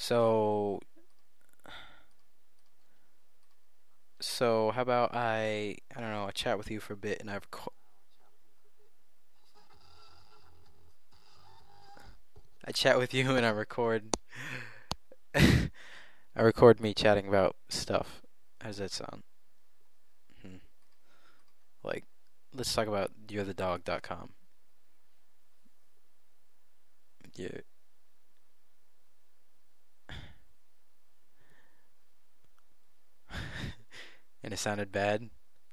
So, so how about I don't know, I chat with you for a bit and I chat with you and I record I record me chatting about stuff. How does that sound? Hmm. Like, let's talk about you'rethedog.com. Yeah. And it sounded bad.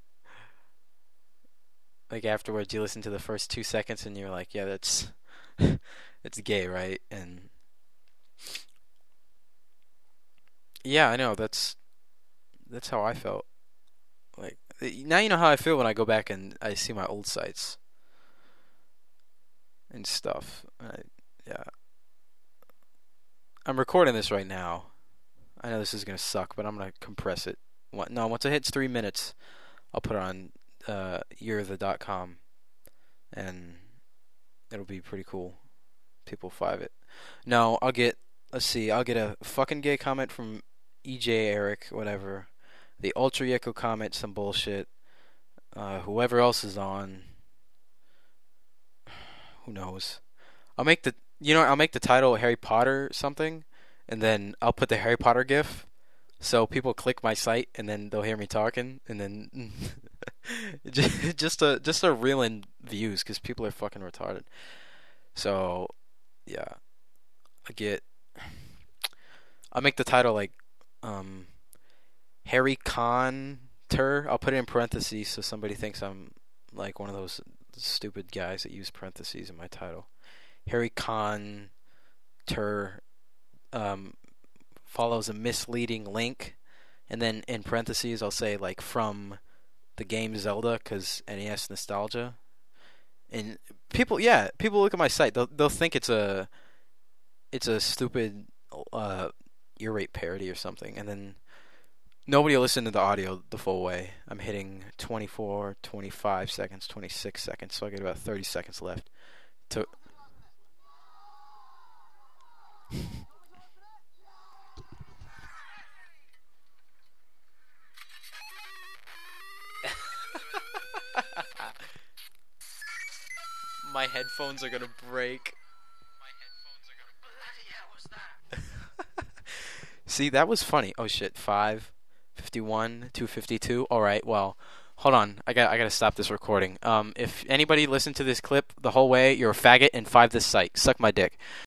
Like afterwards, you listen to the first 2 seconds and you're like, yeah, that's it's gay, right? And yeah, I know that's how I felt. Like now you know how I feel when I go back and I see my old sites and stuff. Yeah, I'm recording this right now. I know this is gonna suck, but I'm gonna compress it. No, once it hits 3 minutes, I'll put it on you'rethedog.com and it'll be pretty cool. People five it. No, let's see, I'll get a fucking gay comment from EJ Eric, whatever. The Ultra Yeko comment, some bullshit. Whoever else is on, who knows? I'll make the I'll make the title Harry Potter something, and then I'll put the Harry Potter GIF, so people click my site and then they'll hear me talking, and then just to reel in views because people are fucking retarded. So yeah, I get. I'll make the title like um Harry Conter. I'll put it in parentheses so somebody thinks I'm like one of those stupid guys that use parentheses in my title. Harry Conter um, follows a misleading link, and then in parentheses I'll say like from the game Zelda because NES nostalgia. And people look at my site. They'll think it's a stupid uh, ear rape parody or something, and then nobody will listen to the audio the full way. I'm hitting 24, 25 seconds, 26 seconds, so I get about 30 seconds left. To My headphones are gonna break. See, that was funny. Oh shit, 5:51, 2:52. All right, well, hold on. I gotta stop this recording. If anybody listened to this clip the whole way, you're a faggot and five this site. Suck my dick.